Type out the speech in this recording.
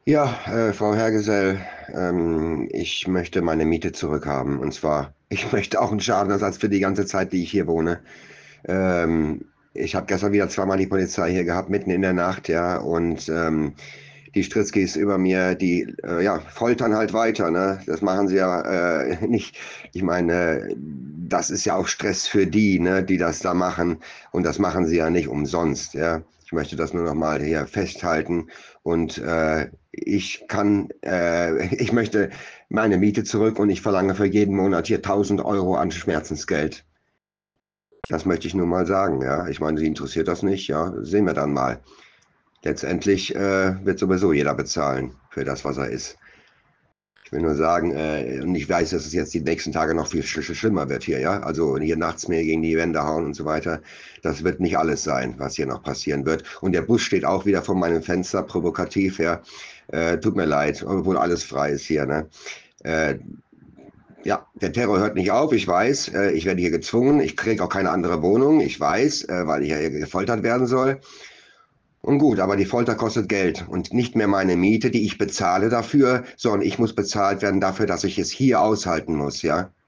Ja, Frau Herrgesell, ich möchte meine Miete zurückhaben. Und zwar, ich möchte auch einen Schadenersatz für die ganze Zeit, die ich hier wohne. Ich habe gestern wieder zweimal die Polizei hier gehabt, mitten in der Nacht, ja. Und die Stritzkis über mir, die ja, foltern halt weiter, ne? Das machen sie ja nicht. Ich meine, das ist ja auch Stress für die, ne, die das da machen. Und das machen sie ja nicht umsonst, ja. Ich möchte das nur noch mal hier festhalten. Und ich möchte meine Miete zurück und ich verlange für jeden Monat hier 1.000 € an Schmerzensgeld. Das möchte ich nur mal sagen, ja. Ich meine, Sie interessiert das nicht, ja. Sehen wir dann mal. Letztendlich wird sowieso jeder bezahlen für das, was er ist. Ich will nur sagen, und ich weiß, dass es jetzt die nächsten Tage noch viel schlimmer wird hier, ja. Also hier nachts mehr gegen die Wände hauen und so weiter. Das wird nicht alles sein, was hier noch passieren wird. Und der Bus steht auch wieder vor meinem Fenster, provokativ, ja. Tut mir leid, obwohl alles frei ist hier, ne. Äh, ja, der Terror hört nicht auf, ich weiß. Ich werde hier gezwungen. Ich kriege auch keine andere Wohnung, ich weiß, weil ich ja hier gefoltert werden soll. Und gut, aber die Folter kostet Geld und nicht mehr meine Miete, die ich bezahle dafür, sondern ich muss bezahlt werden dafür, dass ich es hier aushalten muss, ja.